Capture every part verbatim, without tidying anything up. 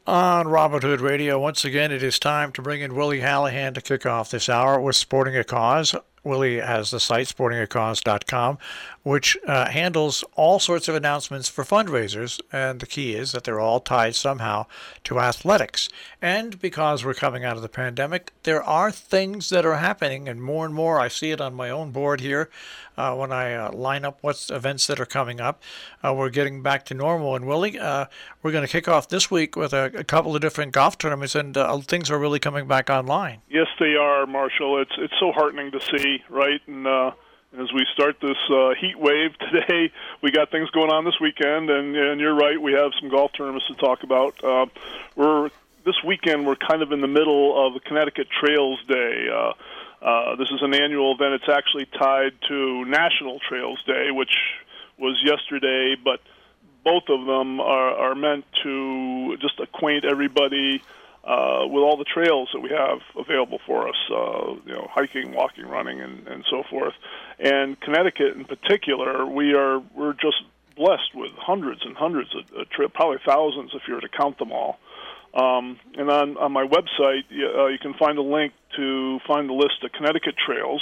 On Robin Hood Radio, once again, it is time to bring in Willie Hallahan to kick off this hour with Sporting a Cause. Willie has the site sporting a cause dot com, which uh, handles all sorts of announcements for fundraisers, and the key is that they're all tied somehow to athletics. And because we're coming out of the pandemic, there are things that are happening, and more and more I see it on my own board here uh, when I uh, line up what's events that are coming up. Uh, we're getting back to normal, and Willie, uh, we're going to kick off this week with a, a couple of different golf tournaments, and uh, things are really coming back online. Yes, they are, Marshall. It's it's so heartening to see, right? And uh, as we start this uh, heat wave today, we got things going on this weekend, and, and you're right, we have some golf tournaments to talk about. Uh, we're this weekend we're kind of in the middle of the Connecticut Trails Day. Uh, uh, this is an annual event. It's actually tied to National Trails Day, which was yesterday, but both of them are, are meant to just acquaint everybody uh, with all the trails that we have available for us, uh, you know, hiking, walking, running, and, and so forth. And Connecticut in particular, we are we're just blessed with hundreds and hundreds of, of trips, probably thousands if you were to count them all. Um, and on, on my website, you, uh, you can find a link to find the list of Connecticut trails.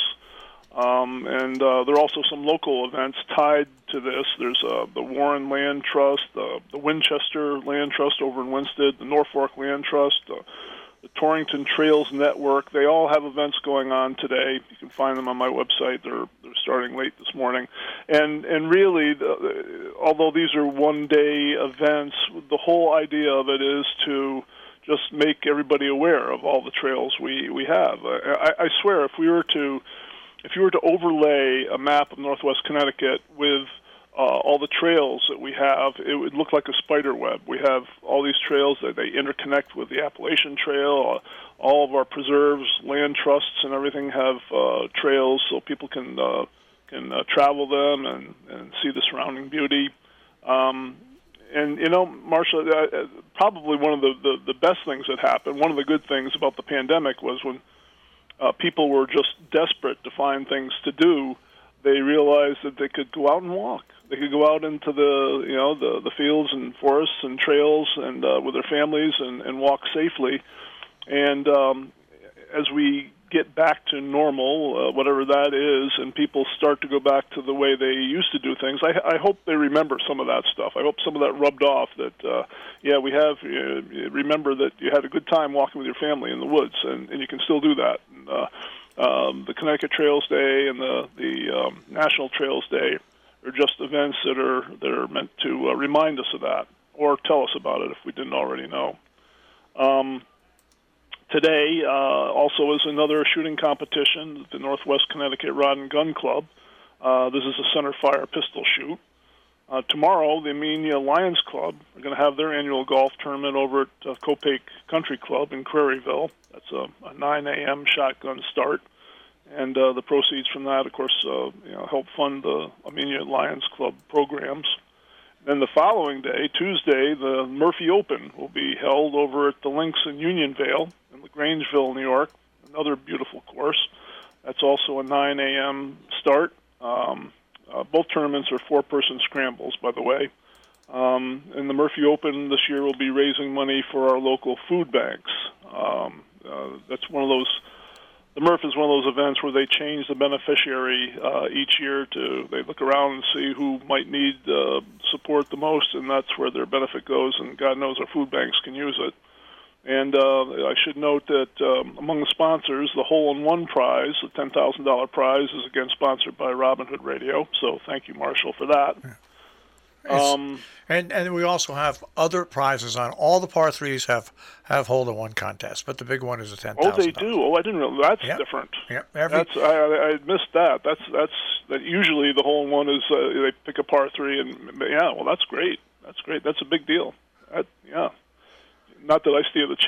Um, and uh, there are also some local events tied to this. There's uh, the Warren Land Trust, the, the Winchester Land Trust over in Winsted, the Norfolk Land Trust, uh, the Torrington Trails Network. They all have events going on today. You can find them on my website. They're they're starting late this morning. And and really, the, although these are one-day events, the whole idea of it is to just make everybody aware of all the trails we, we have. I, I swear, if we were to If you were to overlay a map of Northwest Connecticut with uh, all the trails that we have, it would look like a spider web. We have all these trails that they interconnect with the Appalachian Trail. Uh, all of our preserves, land trusts, and everything have uh, trails so people can uh, can uh, travel them and, and see the surrounding beauty. Um, and, you know, Marcia, uh, probably one of the, the, the best things that happened, one of the good things about the pandemic was when Uh, people were just desperate to find things to do. They realized that they could go out and walk. They could go out into the, you know, the, the fields and forests and trails and uh, with their families and, and walk safely. And um, as we get back to normal, uh, whatever that is, and people start to go back to the way they used to do things, I, I hope they remember some of that stuff. I hope some of that rubbed off, that, uh, yeah, we have, uh, remember that you had a good time walking with your family in the woods, and, and you can still do that. And, uh, um, the Connecticut Trails Day and the, the um, National Trails Day are just events that are, that are meant to uh, remind us of that, or tell us about it if we didn't already know. Um, Today uh, also is another shooting competition, the Northwest Connecticut Rod and Gun Club. Uh, this is a centerfire pistol shoot. Uh, tomorrow, the Amenia Lions Club are going to have their annual golf tournament over at uh, Copake Country Club in Craryville. That's a, a nine a.m. shotgun start. And uh, the proceeds from that, of course, uh, you know, help fund the Amenia Lions Club programs. Then the following day, Tuesday, the Murphy Open will be held over at the Links in Unionvale in LaGrangeville, New York, another beautiful course. That's also a nine a.m. start. Um, uh, both tournaments are four-person scrambles, by the way. Um, and the Murphy Open this year will be raising money for our local food banks. Um, uh, that's one of those... The Murph is one of those events where they change the beneficiary uh, each year to, they look around and see who might need uh, support the most, and that's where their benefit goes, and God knows our food banks can use it. And uh, I should note that um, among the sponsors, the hole-in-one prize, the ten thousand dollars prize, is again sponsored by Robin Hood Radio, so thank you, Marshall, for that. Yeah. Um, and and we also have other prizes on all the par threes have have hole in one contests, but the big one is a ten thousand. Oh, they do. Oh, I didn't realize that's yep. different. Yeah, every... that's I, I missed that. That's that's that. Usually the hole in one is uh, they pick a par three, and yeah, well, that's great. That's great. That's a big deal. That, yeah. Not that I stand a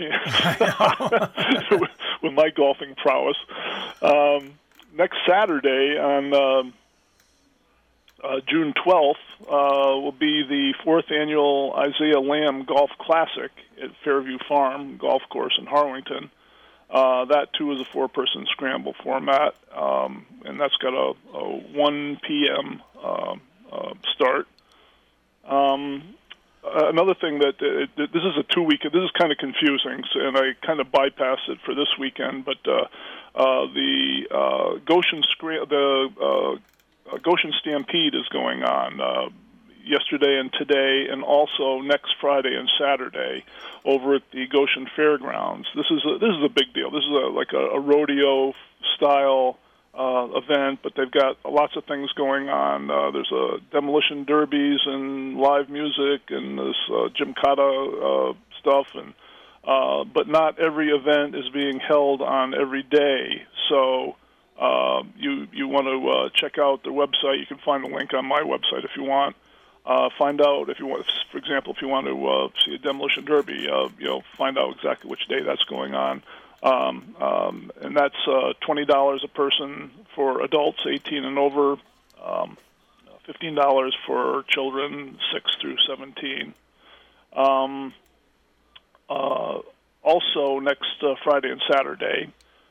chance with, with my golfing prowess. Um, next Saturday on. Um, Uh, June twelfth uh, will be the fourth annual Isaiah Lamb Golf Classic at Fairview Farm Golf Course in Harlington. Uh, that, too, is a four-person scramble format, um, and that's got a, a one p.m. Uh, uh, start. Um, uh, another thing that uh, this is a two-week. This is kind of confusing, so, and I kind of bypassed it for this weekend. But uh, uh, the uh, Goshen Scra- the uh, Goshen Stampede is going on uh, yesterday and today, and also next Friday and Saturday over at the Goshen Fairgrounds. This is a, this is a big deal. This is a, like a, a rodeo style Uh, event, but they've got lots of things going on. Uh, there's a demolition derbies and live music and this uh, Gymkhana uh, stuff, and uh, but not every event is being held on every day. So uh, you you want to uh, check out their website. You can find the link on my website if you want. Uh, find out if you want, for example, if you want to uh, see a demolition derby, uh, you know, find out exactly which day that's going on. Um, um, and that's uh, twenty dollars a person for adults eighteen and over, um, fifteen dollars for children six through seventeen. Um, uh, also, next uh, Friday and Saturday,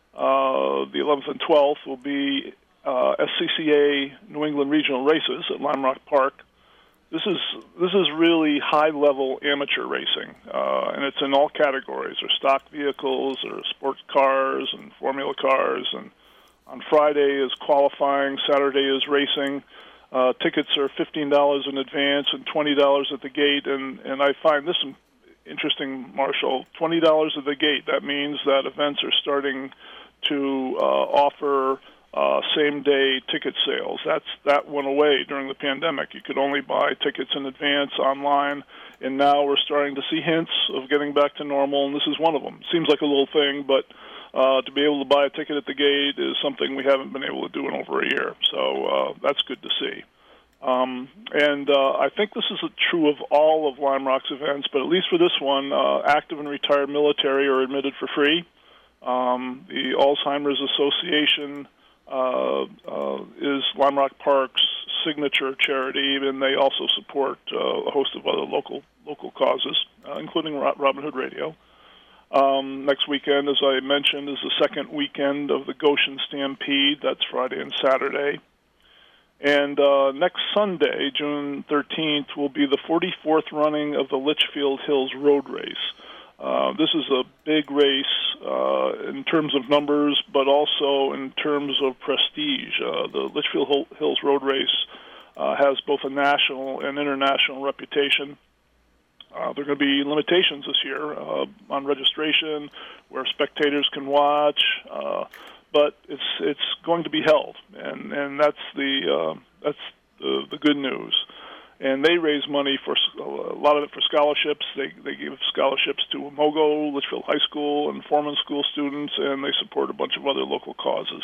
uh, the eleventh and twelfth, will be uh, S C C A New England Regional Races at Lime Rock Park. This is this is really high-level amateur racing, uh, and it's in all categories. There's stock vehicles, or sports cars, and formula cars. And on Friday is qualifying. Saturday is racing. Uh, tickets are fifteen dollars in advance and twenty dollars at the gate. And, and I find this interesting, Marshall. twenty dollars at the gate. That means that events are starting to uh, offer Uh, same-day ticket sales. That's that went away during the pandemic. You could only buy tickets in advance online, and now we're starting to see hints of getting back to normal, and this is one of them. Seems like a little thing, but uh, to be able to buy a ticket at the gate is something we haven't been able to do in over a year. So uh, that's good to see. Um, and uh, I think this is true of all of Lime Rock's events, but at least for this one, uh, active and retired military are admitted for free. Um, the Alzheimer's Association Uh, uh, is Lime Rock Park's signature charity, and they also support uh, a host of other local local causes, uh, including Robin Hood Radio. Um, next weekend, as I mentioned, is the second weekend of the Goshen Stampede. That's Friday and Saturday. And uh, next Sunday, June thirteenth, will be the forty-fourth running of the Litchfield Hills Road Race. Uh, this is a big race uh, in terms of numbers, but also in terms of prestige. Uh, the Litchfield Hills Road Race uh, has both a national and international reputation. Uh, there are going to be limitations this year uh, on registration, where spectators can watch, uh, but it's it's going to be held, and and that's the uh, that's the, the good news. And they raise money for a lot of it for scholarships. They they give scholarships to Mogo, Litchfield High School, and Foreman School students, and they support a bunch of other local causes.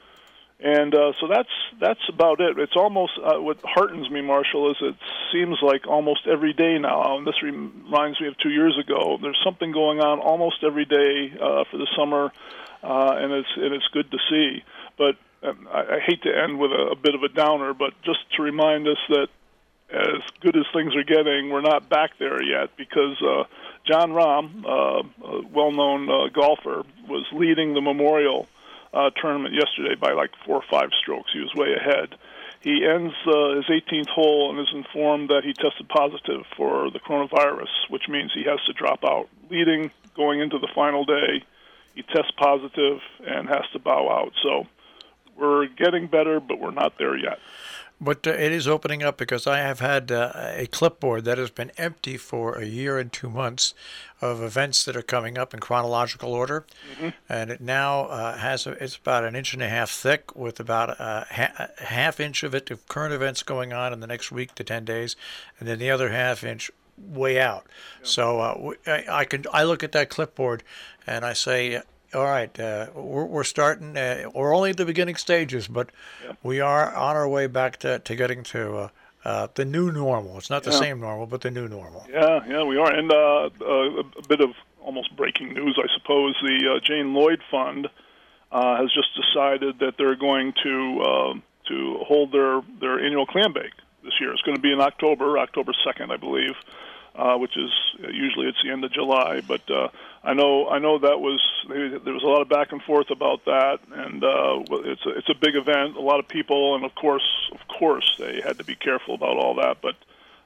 And uh, so that's that's about it. It's almost uh, what heartens me, Marshall, is it seems like almost every day now. And this reminds me of two years ago. There's something going on almost every day uh, for the summer, uh, and it's and it's good to see. But um, I, I hate to end with a, a bit of a downer, but just to remind us that, as good as things are getting, we're not back there yet, because uh, John Rahm, uh, a well-known uh, golfer, was leading the Memorial uh, tournament yesterday by like four or five strokes. He was way ahead. He ends uh, his eighteenth hole and is informed that he tested positive for the coronavirus, which means he has to drop out. Leading, going into the final day, he tests positive and has to bow out. So we're getting better, but we're not there yet. But uh, it is opening up, because I have had uh, a clipboard that has been empty for a year and two months of events that are coming up in chronological order. Mm-hmm. And it now uh, has, a, it's about an inch and a half thick, with about a, ha- a half inch of it of current events going on in the next week to ten days, and then the other half inch way out. Yeah. So uh, I, I can I look at that clipboard and I say, all right, uh, we're, we're starting. Uh, we're only at the beginning stages, but yeah. we are on our way back to, to getting to uh, uh, the new normal. It's not the yeah. same normal, but the new normal. Yeah, yeah, we are. And uh, uh, a bit of almost breaking news, I suppose. The uh, Jane Lloyd Fund uh, has just decided that they're going to uh, to hold their, their annual clam bake this year. It's going to be in October, October second, I believe. Uh, which is uh, usually it's the end of July, but uh, I know I know that was there was a lot of back and forth about that, and uh, it's a, it's a big event, a lot of people, and of course of course they had to be careful about all that. But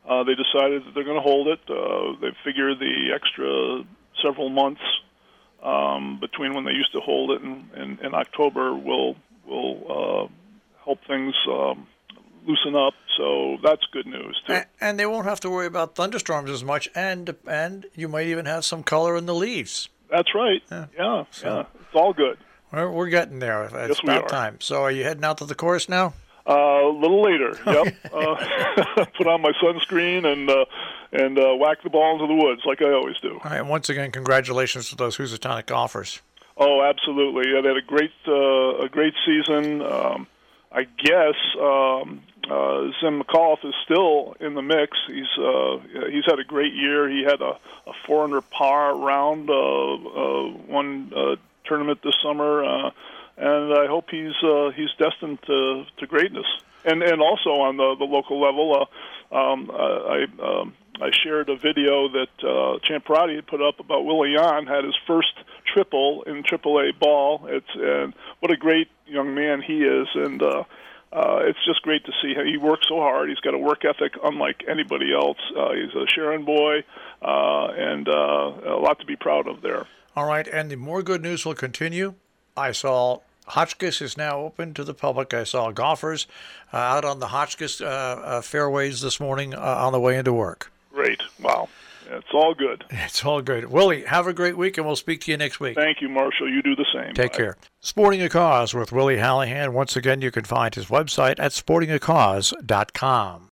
uh, they decided that they're going to hold it. Uh, they figure the extra several months um, between when they used to hold it and, and, and October will will uh, help things um, loosen up. So that's good news too. And, and they won't have to worry about thunderstorms as much, and and you might even have some color in the leaves. That's right. Yeah, yeah, so, yeah. It's all good. We're, we're getting there. It's yes, about we are. time. So are you heading out to the course now? Uh, a little later. Yep. uh, put on my sunscreen and uh, and uh, whack the ball into the woods like I always do. All right. Once again, congratulations to those Housatonic golfers. Oh, absolutely. Yeah, they had a great uh, a great season. Um, I guess um, uh, Zim McAuliffe is still in the mix. He's uh, he's had a great year. He had a, a four under par round uh, uh, one uh, tournament this summer. Uh, And I hope he's uh, he's destined to, to greatness. And and also on the, the local level, uh, um, I um, I shared a video that uh, Champ Perotti had put up about Willie Yan had his first triple in triple A ball. It's and what a great young man he is, and uh, uh, it's just great to see how he works so hard. He's got a work ethic unlike anybody else. Uh, he's a Sharon boy, uh, and uh, a lot to be proud of there. All right, and the more good news will continue. I saw Hotchkiss is now open to the public. I saw golfers uh, out on the Hotchkiss uh, uh, fairways this morning uh, on the way into work. Great. Wow. It's all good. It's all good. Willie, have a great week, and we'll speak to you next week. Thank you, Marshall. You do the same. Take Bye. care. Sporting a Cause with Willie Hallahan. Once again, you can find his website at sporting a cause dot com.